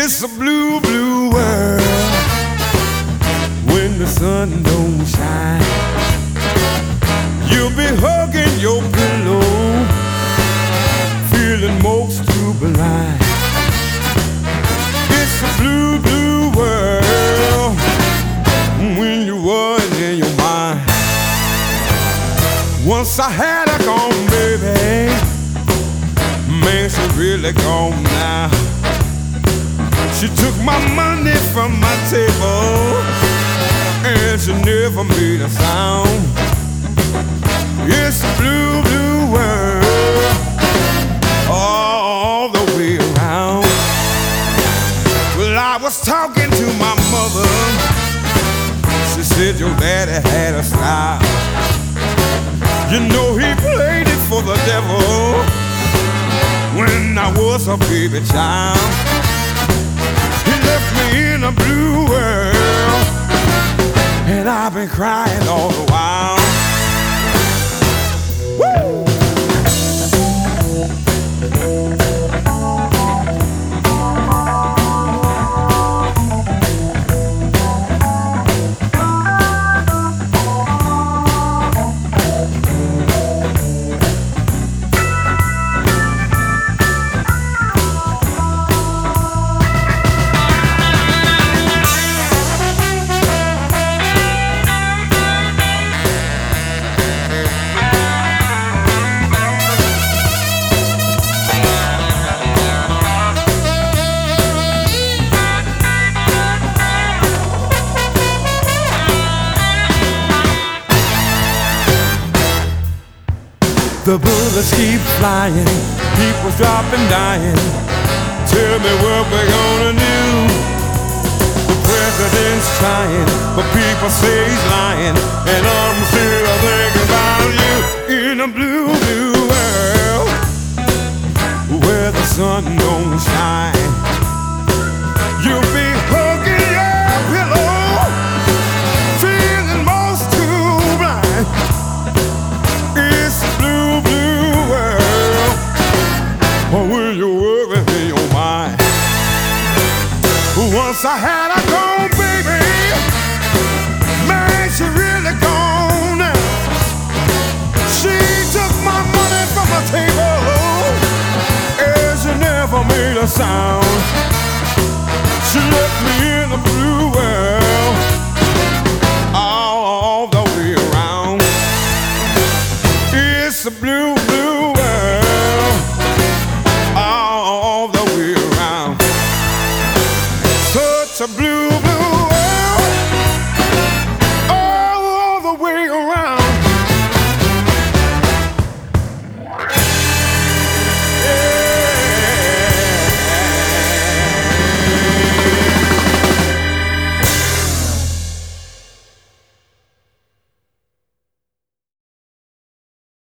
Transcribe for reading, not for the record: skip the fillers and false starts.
It's a blue, blue world when the sun don't shine. You'll be hugging your pillow, feeling most too blind. It's a blue, blue world when you worry in your mind. Once I had her gone, baby, man, she really gone now. She took my money from my table, and she never made a sound. It's a blue, blue world all the way around. Well, I was talking to my mother. She said your daddy had a style. You know he played it for the devil when I was a baby child. He left me in a blue world, and I've been crying all the while. Woo! The bullets keep flying, people dropping, dying. Tell me what we're gonna do. The president's trying, but people say he's lying, and I'm still thinking about you. In a blue, blue world where the sun don't shine, you'll be hugging your pillow, feeling most too blind. It's a blue, blue world, or will you worry in your mind? Once I had her gone, baby, man, she really gone now. She took my money from the table, and she never made a sound. She left me in a blue world all the way around. It's a blue, blue world all the way around. Such a blue